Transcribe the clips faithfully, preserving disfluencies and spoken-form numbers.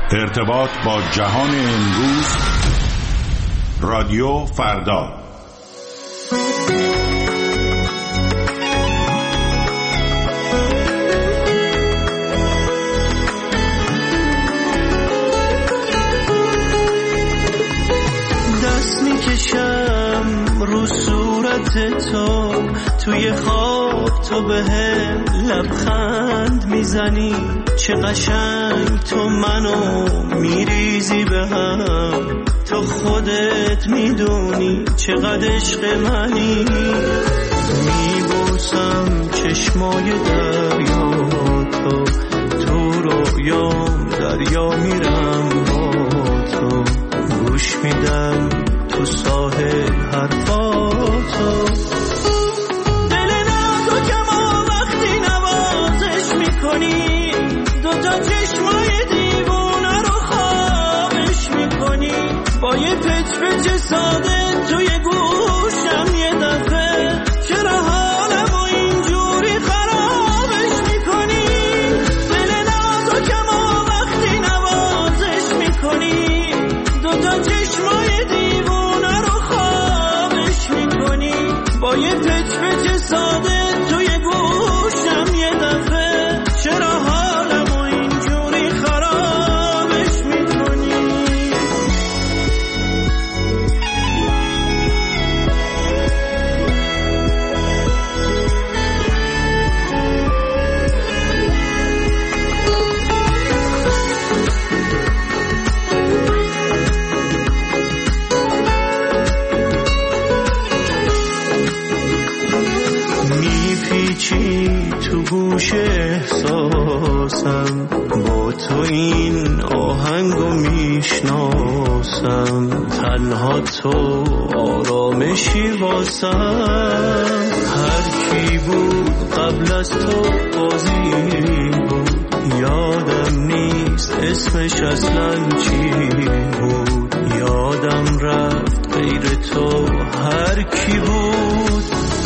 ارتباط با جهان امروز، رادیو فردا. دست میکشم رو صورت تو، توی خواب تو بهم لبخند میزنی، چه قشنگ تو منو میریزی به هم، تو خودت میدونی چقدر عشق منی. میبوسم چشمای دریا تو، تو رویام دریا میرم با تو، گوش میدم تو ساحل حرفاتو. دل نازو که ما وقتی نوازش میکنی، دوتا چشمای دیوونه رو خوابش میکنی، با یه پچ پچ ساده توی گوشم یه دفعه چرا حالمو اینجوری خرابش میکنی. دل نازو که ما وقتی نوازش میکنی، دوتا چشمای دیوونه رو خوابش میکنی، با یه پچ پچ ساده توی گوشم یه دفعه چرا حالمو اینجوری خرابش میکنی. میپیچی تو گوش احساسم، با تو این آهنگو میشناسم، تنها تو آرامشی واسم. هر کی بود قبل از تو بازی بود، یادم نیست اسمش اصلا چی بود، یادم رفت غیر تو هر کی بود.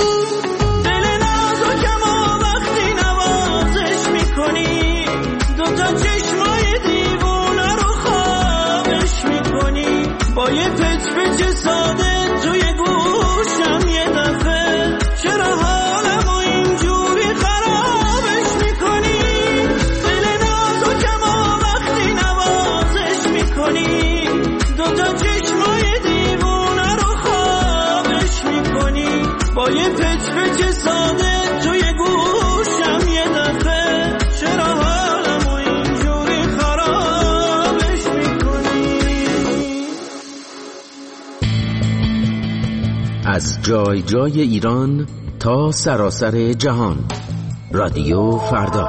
دوتا چشمای دیوونه رو خوابش میکنی، با یه پچ پچ ساده توی گوشم یه دفعه چرا حالمو اینجوری خرابش میکنی. دل نازو که ما وقتی نوازش میکنی، دوتا چشمای دیوونه رو خوابش میکنی، با یه پچ پچ ساده توی گوشم یه دفعه چرا حالمو اینجوری خرابش میکنی. از جای جای ایران تا سراسر جهان، رادیو فردا.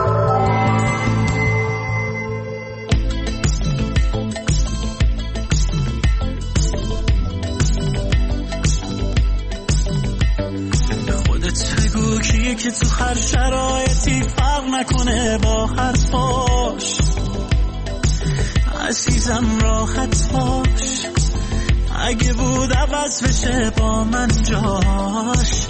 کیه که تو هر شرایطی فرق نکنه با حرفاش، عزیزم راحت باش، اگه بود عوض بشه با من جاش.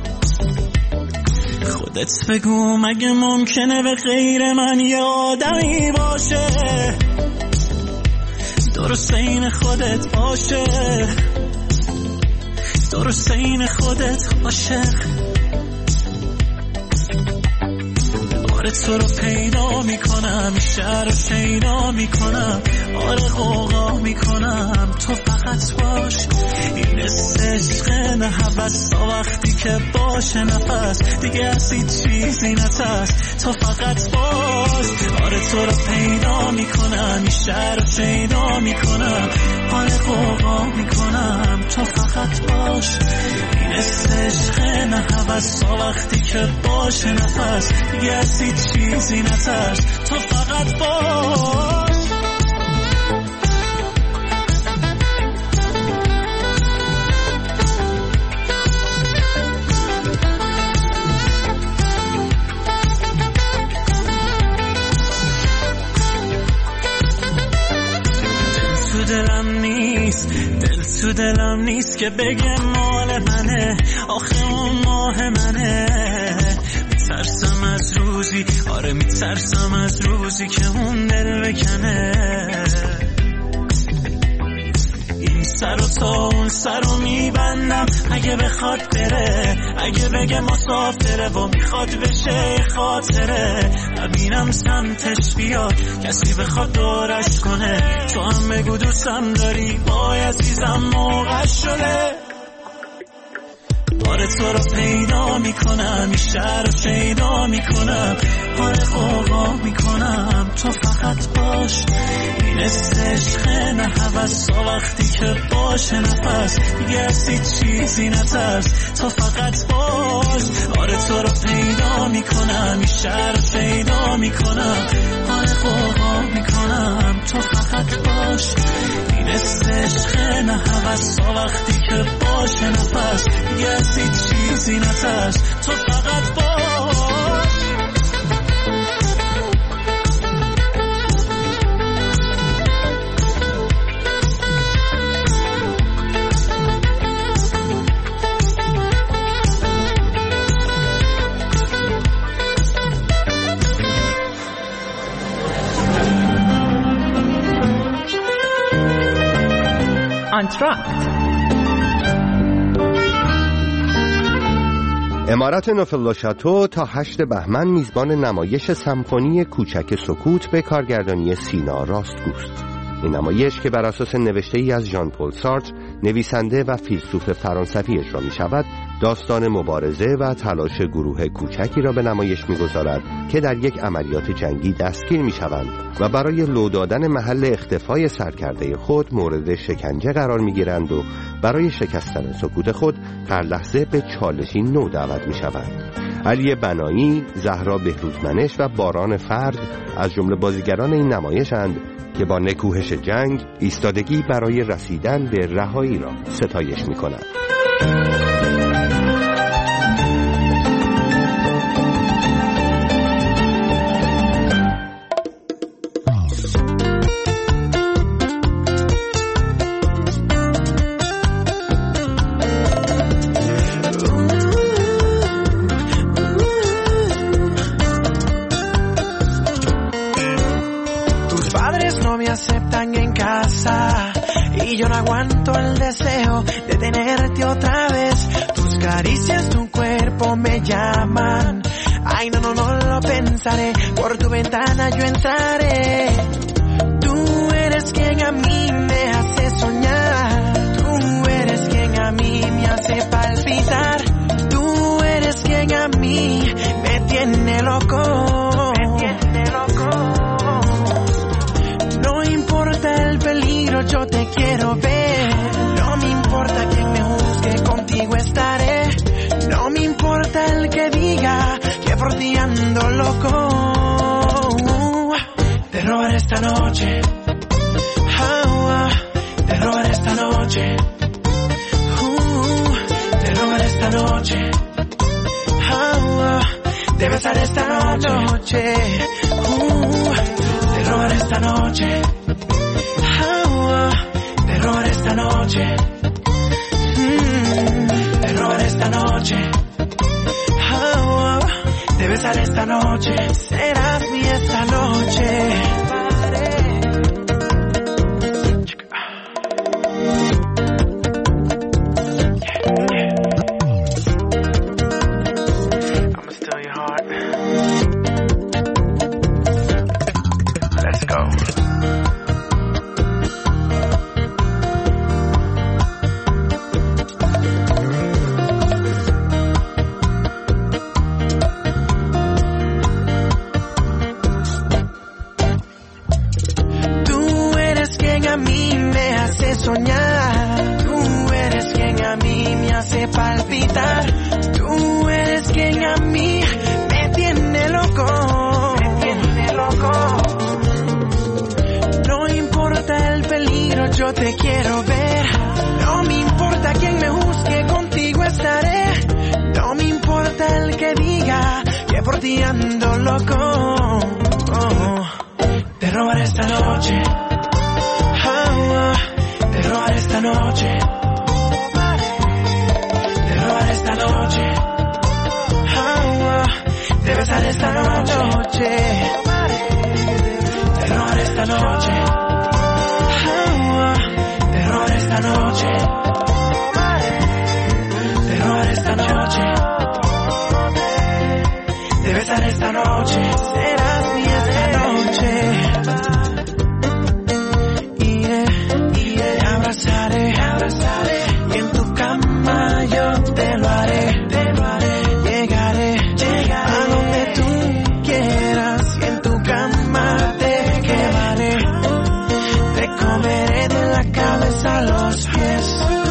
خودت بگو مگه ممکنه به غیر من یه آدمی باشه، درست این خودت باشه، درست این خودت عاشق. آره تو رو پیدا میکنم، شهر رو شیدا میکنم، آره غوغا میکنم، تو فقط باش. این عشق نه هوس، تا وقتی که باشه نفس دیگه از هیچ چیزی نترس، تو فقط باش. آره تو رو پیدا میکنم، شهر رو شیدا میکنم، آره غوغا میکنم، تو فقط باش. این عشق نه هوس، تا وقتی که باشه نفس دیگه از هیچ چیزی نترس، تو فقط باش. دل تو دلم نیست، دل تو دلم نیست که بگه مال منه، آخه اون ماه منه. میترسم از روزی، آره میترسم از روزی که اون دل بکنه. سر و تا اون سر رو میبندم اگه بخواد بره، اگه بگه مسافره و میخواد بشه خاطره، نبینم سمتش بیاد کسی بخواد دورش کنه. تو هم بگو دوستم داری وای عزیزم موقع شده. آره تو رو پیدا میکنم این شهر رو پیدا میکنم، آره قوقا میکنم تو فقط باش. این است عشق نه هوس، وقتی که باشه نفس دیگه از هیچ چیزی نترس تو فقط باش. آره تو رو پیدا میکنم این شهر رو پیدا میکنم، آره قوقا میکنم تو فقط باش. این است عشق نه هوس، وقتی که باشه نفس دیگه از هیچ چیزی نترس تو فقط باش. انتراکت. امارت نوفل شاتو تا هشت بهمن میزبان نمایش سمفونی کوچک سکوت به کارگردانی سینا راستگوست. این نمایش که بر اساس نوشته‌ای از ژان پل سارتر نویسنده و فیلسوف فرانسوی اجرا می شود، داستان مبارزه و تلاش گروه کوچکی را به نمایش می‌گذارد که در یک عملیات جنگی دستگیر می‌شوند و برای لو دادن محل اختفای سرکرده خود مورد شکنجه قرار می‌گیرند و برای شکستن سکوت خود هر لحظه به چالشی نو دعوت می‌شوند. علی بنایی، زهرا بهروزمنش و باران فرد از جمله بازیگران این نمایشند که با نکوهش جنگ ایستادگی برای رسیدن به رهایی را ستایش می‌کنند. Yo no aguanto el deseo de tenerte otra vez. Tus caricias, tu cuerpo me llaman. Ay, no, no, no lo pensaré. Por tu ventana yo entraré. Tú eres quien a mí me hace soñar. Tú eres quien a mí me hace palpitar. Tú eres quien a mí me tiene loco. Me tiene loco. No importa el peligro, yo te quiero ver. No me importa quien me juzgue, contigo estaré. No me importa el que diga que por ti ando loco. Te robaré esta noche. Oh, oh. Te robaré esta noche. Uh, te robaré esta noche. Oh, oh. Te besaré esta noche. Uh, te robaré esta noche. Te robaré esta noche. Mm, te robaré esta noche. Oh, te besaré esta noche. Serás mi esta noche. I'ma steal your heart. Let's go. Soñar, tú eres quien a mí me hace palpitar, tú eres quien a mí me tiene loco, me tiene loco. No importa el peligro, yo te quiero ver. No me importa quien me juzgue, contigo estaré. No me importa el que diga que por ti ando loco. Oh, te robaré esta noche. Te robaré esta noche. Te robaré esta noche. Oh, te besaré esta noche. Te robaré esta noche. Oh, te robaré esta esta noche, de robar esta noche, de besar esta noche, serás mía esta noche. Iré, iré, te abrazaré, te abrazaré, y en tu cama yo te lo haré, te lo haré. Llegaré, llegaré a donde tú quieras, y en tu cama te quedaré. Te comeré de la cabeza a los pies.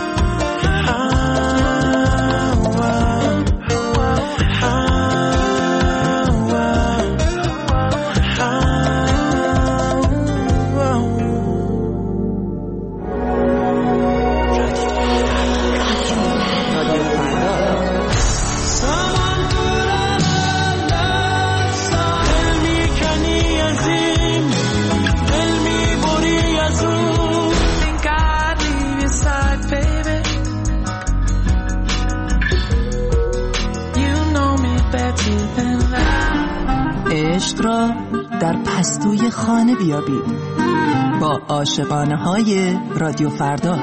عشق را در پستوی خانه بیابید با عاشقانه های رادیو فردا.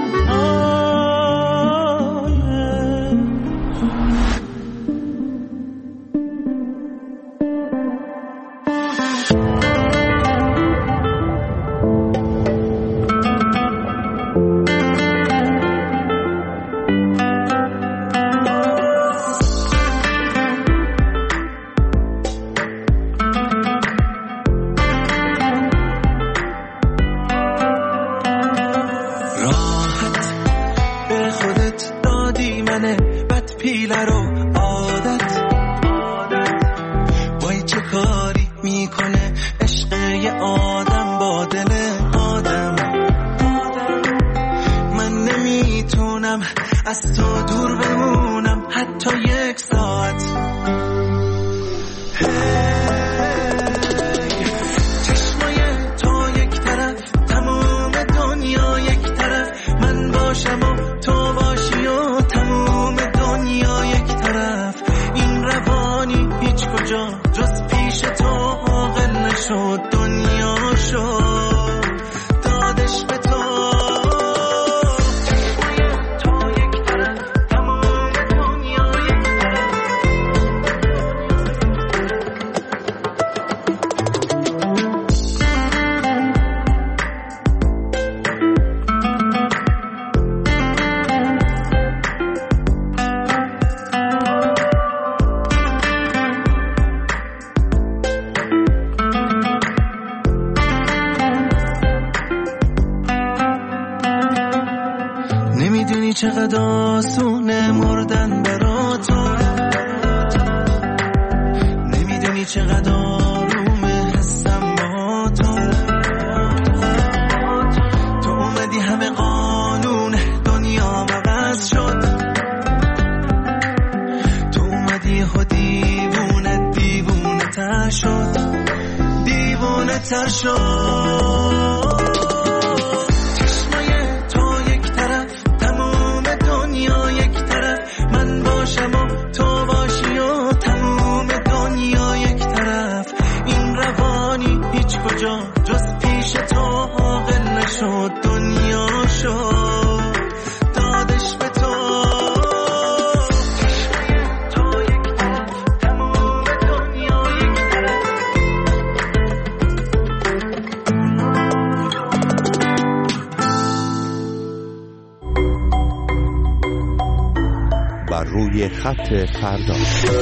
چقدر آسونه مردن برا تو، نمیدونی چقدر آرومه حسم با تو. تو اومدی همه قانون دنیا عوض شد، تو اومدی خود دیوونه دیوونه تر شد، دیوونه تر شد. دنیا شد دادش به تو، تو یک طرف تمام دنیا یک طرف. بر روی خط فردا.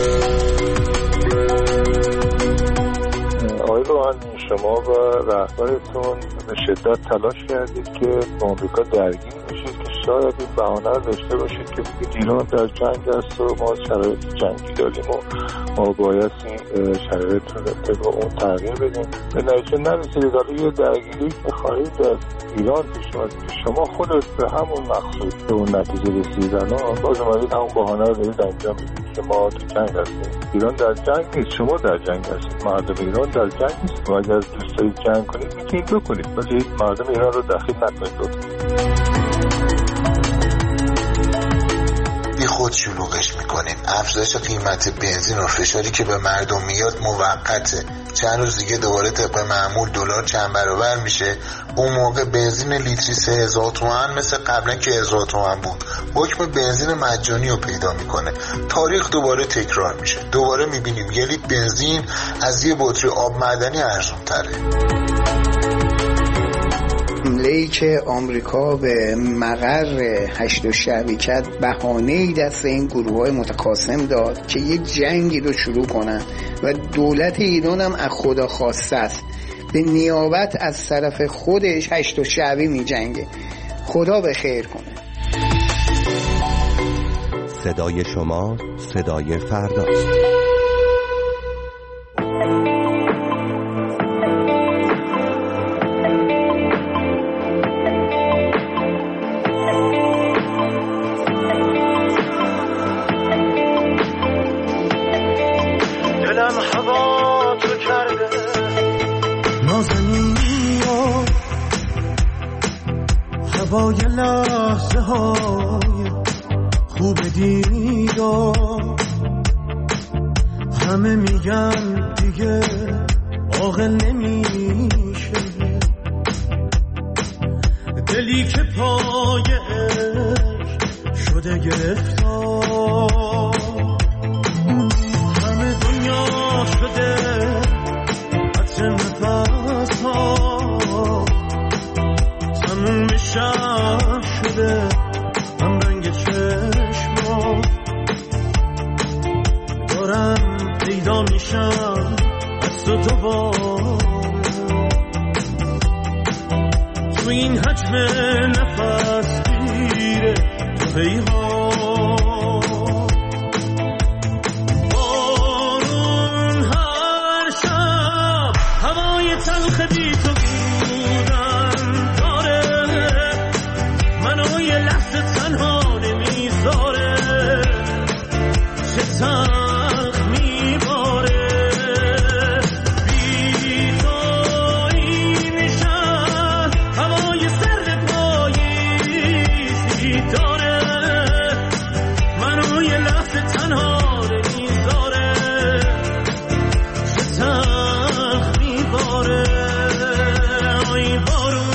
آقای روحانی، شما و رهبرتون به شدت تلاش کردید که با آمریکا درگیر بشید که شاید این بهانه رو داشته باشید که بگید ایران در جنگ است و ما شرایط جنگی داریم و ما باید این شرایط رو با اون تغییر بدیم. به نتیجه نرسیدید. حالا یه درگیری که خواهید در ایران پیش اومد، شما خودت به همون مقصود به اون نتیجه رسیدن و باز اومدید همون بهانه رو دارید انجام بدید که ما تو جنگ هستیم. ایران در جنگ نیست، شما در جنگ هستید. مردم ایران در جنگ نیست. و اگر دوست دارید جنگ کنید میتونید بکنید، ولی مردم ایران رو دخیل نکنید. بی خود شلوغش میکنیم. افزایش قیمت بنزین و فشاری که به مردم میاد موقته. چند روز دیگه دوباره طبق معمول دلار چند برابر میشه. اون موقع بنزین لیتری سه هزار تومان مثل قبلا که هزار تومان بود حکم بنزین مجانی رو پیدا میکنه. تاریخ دوباره تکرار میشه. دوباره میبینیم یه لیتر بنزین از یه بطری آب معدنی ارزون تره. حمله‌ای که آمریکا به مقر هشت شعبی کرد بهانه‌ای دست این گروه‌های متخاصم داد که یک جنگی رو شروع کنن و دولت ایران هم از خدا خواسته است به نیابت از طرف خودش هشت شعبی می جنگه. خدا به خیر کنه. صدای شما صدای فرداست. هوای لحظه های خوب دیدار همه میگن دیگه عاقل نمیشه، دلی که پای عشق شده گرفتار همه دنیا شده عطر نفس ها تموم شب شده هم رنگ چشما دارم پیدا میشم از تو دوباره تو این حجم نفس گیره تو پیها بارون هر شب هوای تلخ بی تو بودن داره منو یه لحظه تنها نمیذاره چه تلخ میباره بی تو این شهر هوای سرد پاییزی داره منو یه لحظه تنها نمیذاره چه تلخ میباره ای بارون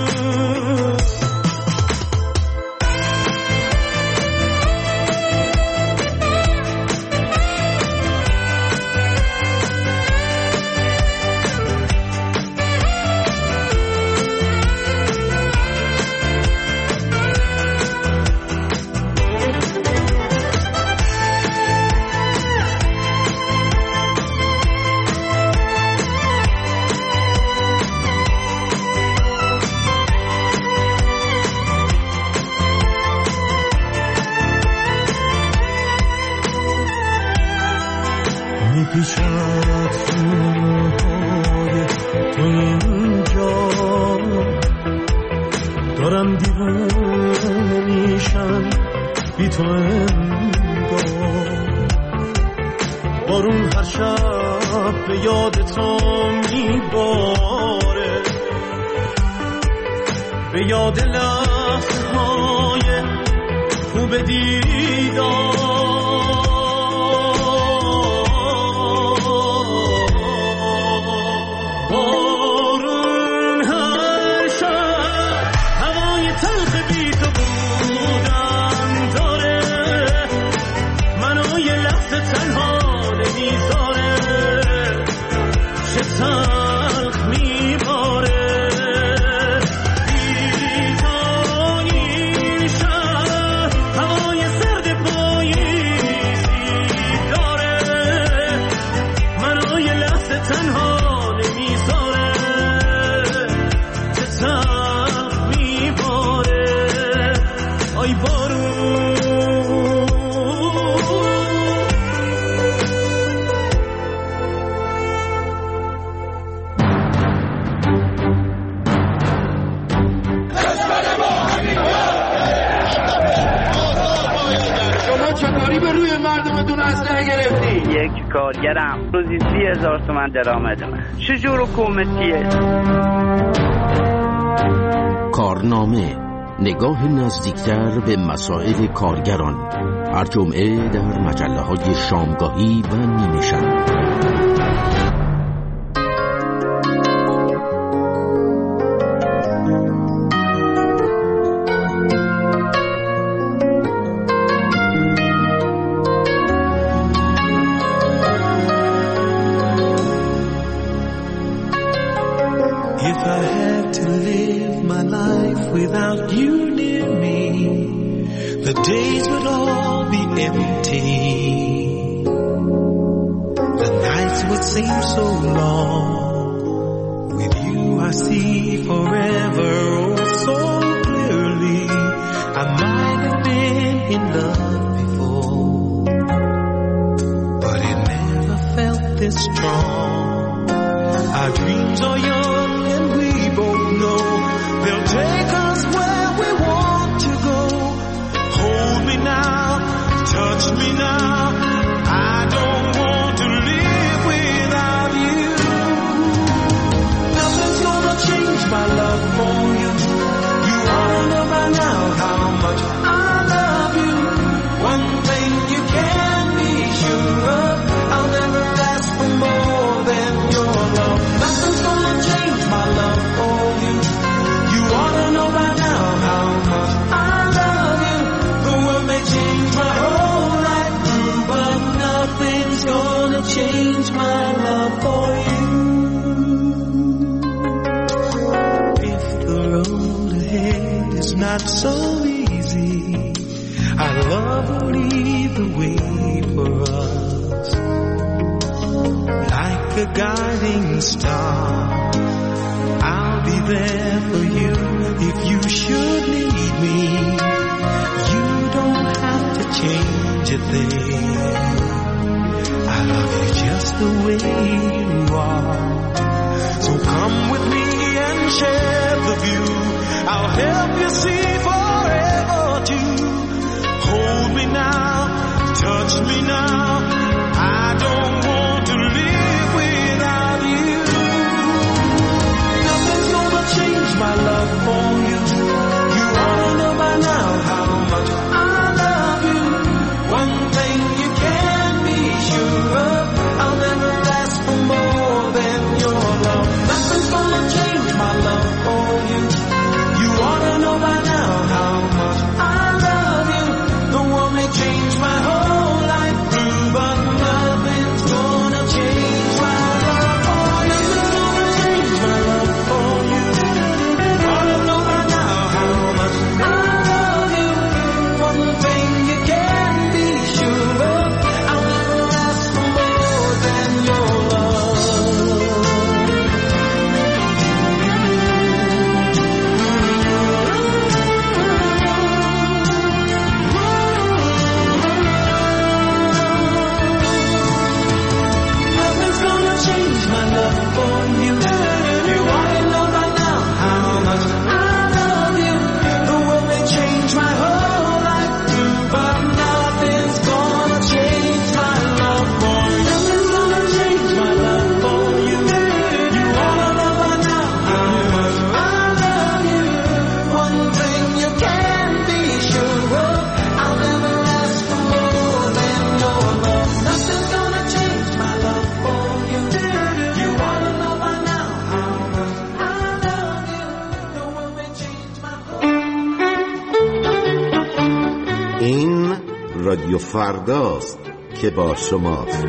میپیچد سوهای تو اینجا دارم دیوونه میشم بی تو انگار بارون هر شب به یاد تو میباره به یاد لحظه های خوب دیدار تلخ میباره بی تو این شهر هوای سرد پاییزی داره منو یه لحظه تنها نمیذاره چه تلخ میباره آی بارون یک کارگرم روزی سی هزار تومن درآمدمه چجور حکومتیه؟ کارنامه نگاه نزدیکتر به مسائل کارگران، هر جمعه در مجله‌های شامگاهی و نیمه شب. If I had to live my life without you near me, the days would all be empty. The nights would seem so long. With you I see forever oh so clearly. I might have been in love before, but it never felt this strong. Our dreams are young and we both know they'll take us where we want to go. Hold me now, touch me now. I don't want to live without you. Nothing's gonna change my love for you. You ought to know by now how much I love you. One thing you can be sure of, I'll never ask for more than your love. Nothing's gonna change my love for you. You ought to know by now how much I love you. The world may change my whole life through, but nothing's gonna change my love for you. If the road ahead is not so easy, our love will lead the way for us. Like a guiding star, I'll be there for you if you should need me. You don't have to change a thing. I love you just the way you are. So come with me and share the view. I'll help you see forever too. Hold me now, touch me now. I don't want to live without you. Nothing's gonna change my love for you. You ought to know by now how much I love you. One thing you can be sure of, I'll never ask for more than your love. Nothing's gonna change my love for you. You ought to know by now how much I love you. The world may change my whole life through, but nothing's gonna change my love for you. Nothing's gonna change my love for you. You ought to know by now how much I love you. One thing you can be sure of, I'll never ask for more than your love. Nothing's gonna change my love for you. You ought to know by now how much I love you. The world may change my whole life through, but nothing's gonna change my love for you. Nothing's gonna change my love for you. You ought to know by now how much I love you. One thing you can be sure of, I'll never ask for more than your love. Nothing's gonna change my love for you. You ought to know by now how much I love you. The world may change my whole. این رادیو فرداست که با شماست.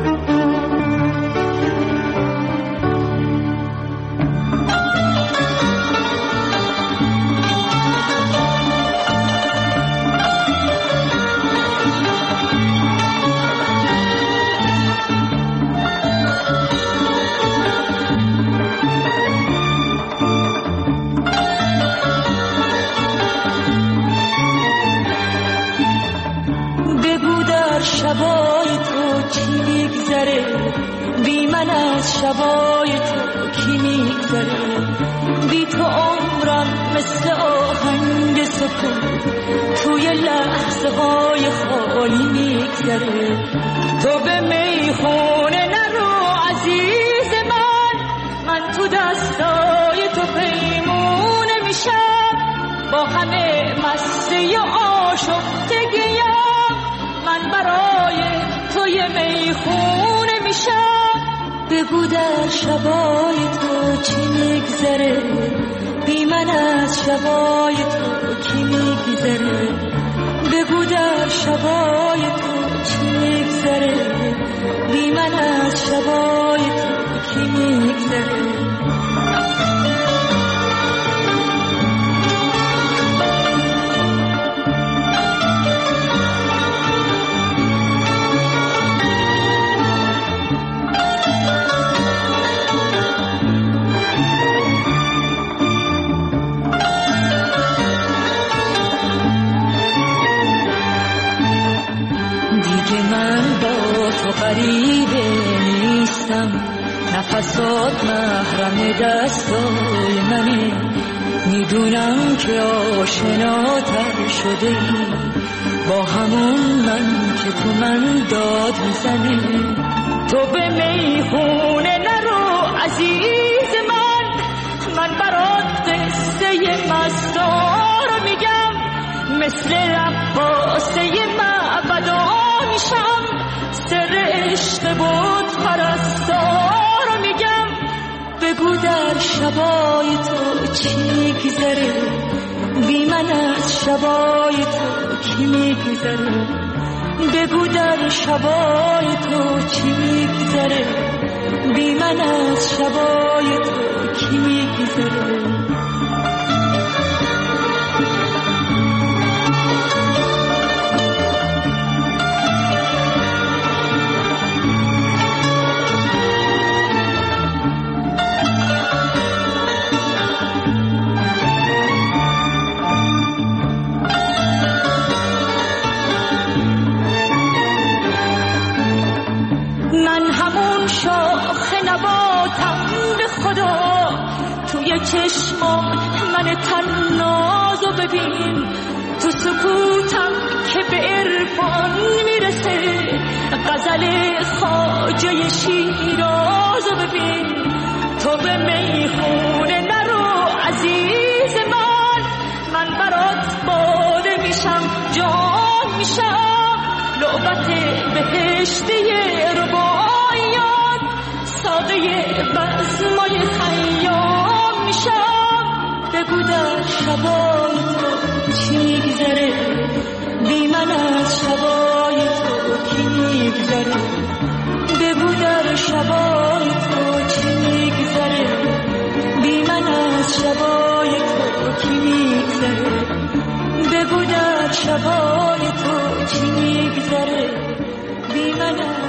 بگو در شبای تو چی میگذره، بی من از شبای تو کی میگذره. بی تو عمرم مثل آهنگ سکون توی لحظه های خالی میگذره. تو به میخونه نرو عزیز من، من تو دستای تو پیمونه میشم. با همه بسته آشفتگیم، من برای توی میخونه میشم. بگو در شبای تو چی میگذره، بی من از شبای تو کی میگذره. بگو در شبای تو چی میگذره، بی من از شبای تو کی میگذره. غریبه نیستم، نفسات محرم دستای منه. میدونم که آشناتر شده ای با همون من که تو من داد میزنه. تو به میخونه نرو عزیز من، من برات قصه مستار میگم. مثل رقاصه معبدا میشم، سر عشق بود پرستار میگم. بگو در شبای تو چی گذره، بی من از شبای تو کی میگذره. بگو در شبای تو چی میگذره، بی من از شبای تو کی میگذره. توی چشمام من تنازو ببین، تو سکوتم که به عرفان میرسه. غزل خواجه شیرازو ببین، تو به میخونه نرو عزیز من. من برات باده میشم، جان میشم. لعبت بهشتی رباعیات، ساقه بزمای خیام میشم. بگو در شبای تو چی میگذره، بی من از شبای تو کی میگذره. بگو در شبای تو چی میگذره، بی من از شبای تو کی میگذره. بگو در شبای تو چی میگذره، بی من از